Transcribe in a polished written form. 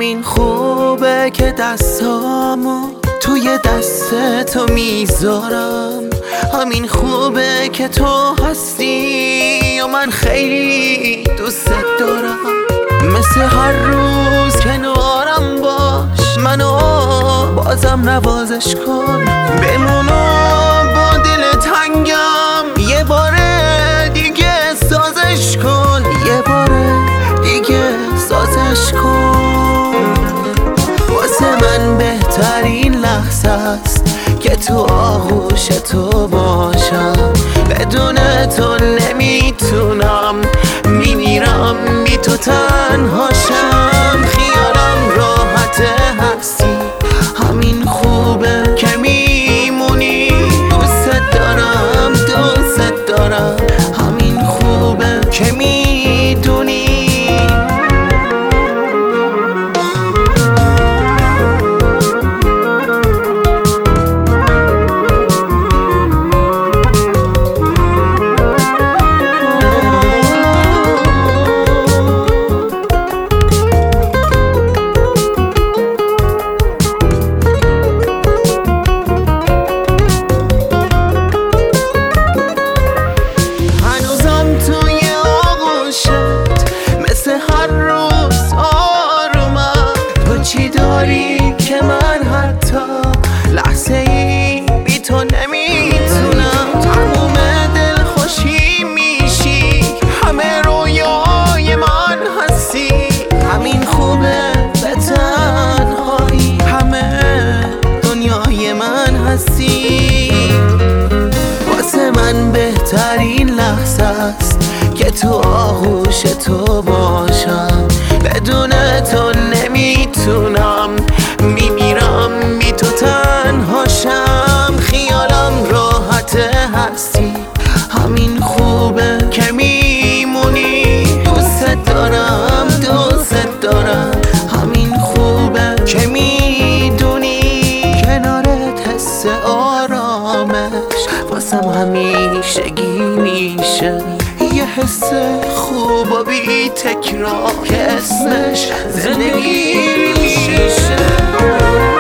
همین خوبه که دستامو توی دست تو میذارم، همین خوبه که تو هستی و من خیلی دوست دارم. مثل هر روز کنارم باش، منو بازم نوازش کن، بمونم با دل تنگم، یه بار دیگه سازش کن، یه بار دیگه سازش کن. واسه من بهترین لحظه است که تو آغوش تو باشم، بدون تو نمیتونم، میمیرم بی تو تنهاشم. خیالم راحت هستی، همین خوبه که میمونی، دوست دارم دوست دارم، همین خوبه که میدونی. چی داری که من حتی لحظه ای بی تو نمیتونم، تموم دل خوشی میشی، همه رویای من هستی، همین خوبه به تنهایی، همه دنیای من هستی. واسه من بهترین لحظه است که تو آغوش تو باشم، بدون تو نمیتونم، میمیرم بی تو تنهاشم. خیالم راحت هستی، همین خوبه که میمونی، دوست دارم دوست دارم، همین خوبه که میدونی. کنارت حس آرامش واسم همیشگی میشه، یه حس خوب و بی تکرار که اسمش زندگی میشه.